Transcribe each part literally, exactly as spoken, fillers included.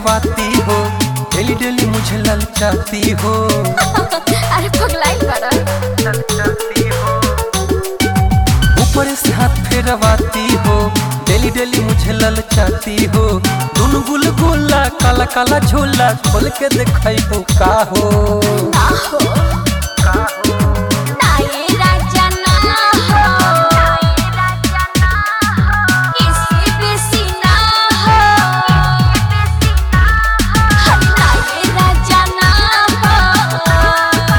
फेरवाती हो, daily daily मुझे ललचाती हो। अरे पगलाई बड़ा ललचाती हो, ऊपर से हाथ फेरवाती हो, डेली डेली मुझे ललचाती हो। दुनु गुलगुला काला काला झोला खोल के दिखाई हो का हो ना हो का हो। ना ये राजा ना हो, इससे बेसी ना हो। ना ये राजा ना हो,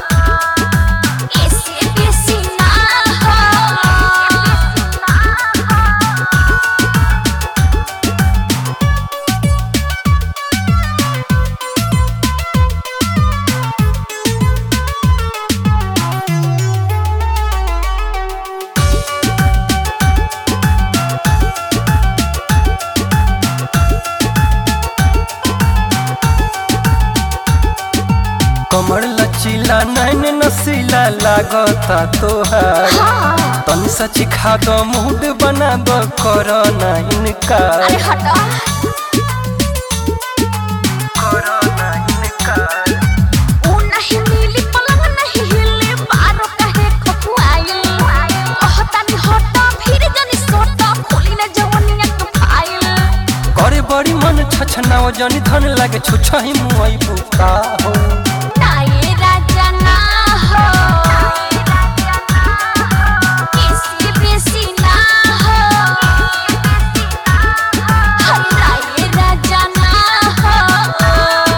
इससे बेसी ना हो। कमर लचीला नैन नसीला लागता तोहार, तनी सच खा दो मूड बना दो करो ना इनकार। अरे हटा करो ना इनकार। ऊ नहीं मिली पलंग नहीं हिली बारो कहे खखुआइल। कहतानी हटा फिर जनी सोटा खोली न जवनिया तू खाइल। करे बड़ी मन छछनाओ जनी धन लागे छुछही मुई बुका हो। ना ये राजा ना हो, इससे बेसी ना हो। ना ये राजा ना हो,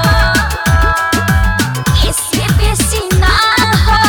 इससे बेसी ना हो।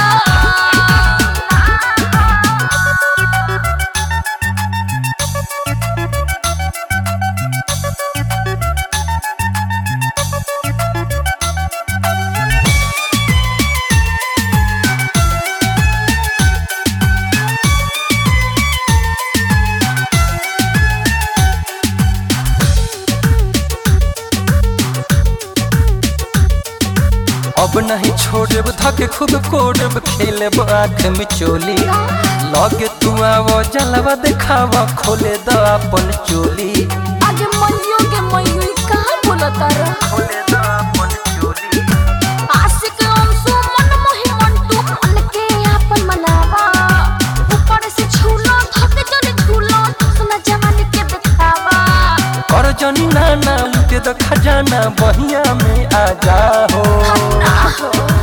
अब नहीं छोड़ब धके खूब कोड़ब खेलब आँख में चोली। लगे तू आवो जलवा दिखावा खोले द अपन चोली। आगे मइयो के मइयो कहाँ बोलता रे? खोले द अपन चोली। आशिक अंशु मन मोहि मन तू मन के आपन मनावा। ऊपर से छूलो धके जने झूलो सुना जवानी के दिखावा। कर जनी नाना लुटे द खजाना बहिया में आ जा हो। ना हो